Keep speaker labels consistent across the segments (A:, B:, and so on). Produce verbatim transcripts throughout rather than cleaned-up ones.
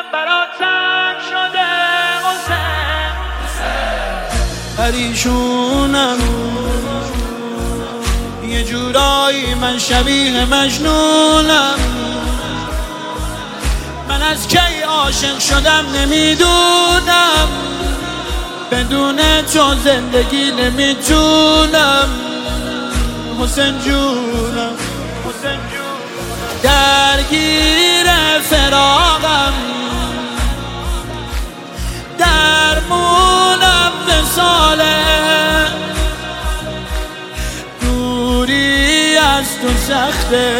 A: برات تنگ شده حسین پریشونم یه جورایی من شبیه مجنونم من از کی عاشق شدم نمیدونم بدون تو زندگی نمیتونم حسین جونم حسین جونم درگیر فراقم درمونم وصاله دوری از تو سخته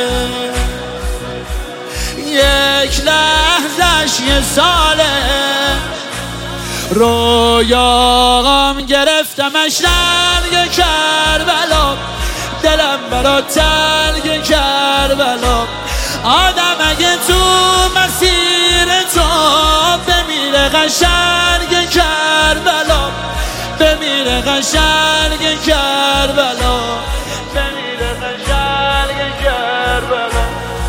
A: یک لحظش یه ساله رویاغم گرفتمش رنگ کربلا دلم برا تنگ کربلا آدم اگه تو مسیر تو بمیره قشنگ کربلا بمیره قشنگ کربلا بمیره قشنگ کربلا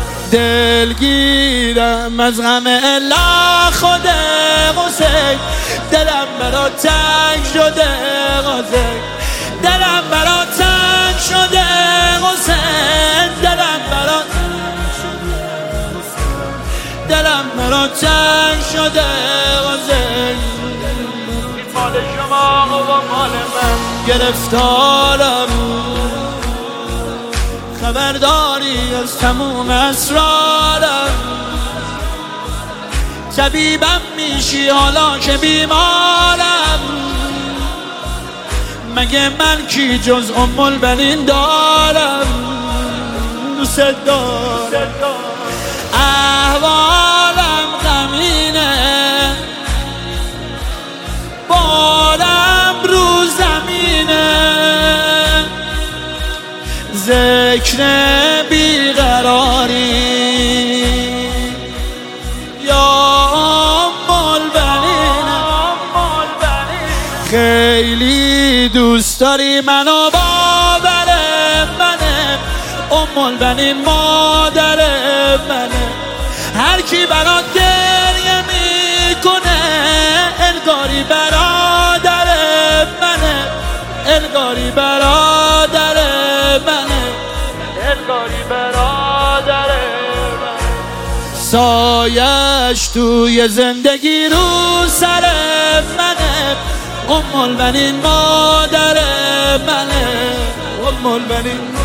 A: دلگیرم از غم الا خود حسین دلم برا تنگ شده حسین دلم برا تنگ شده حسین دلم برا دلم برا تنگ شده حسین این مال شما و مال من گرفتارم خبرداری از تموم اسرارم طبیبم میشی حالا که بیمارم مگه من کی جز ام البنین دارم دوست دارم احوالم غمینه بارم رو زمینه ذکر بیقراری خیلی دوست داری منو باور منه ام البنین مادر منه هر کی برات گریه میکنه انگاری برادر منه انگاری برادر منه انگاری برادر منه سایش توی زندگی رو سر منه ام البنین مادر منه ام البنین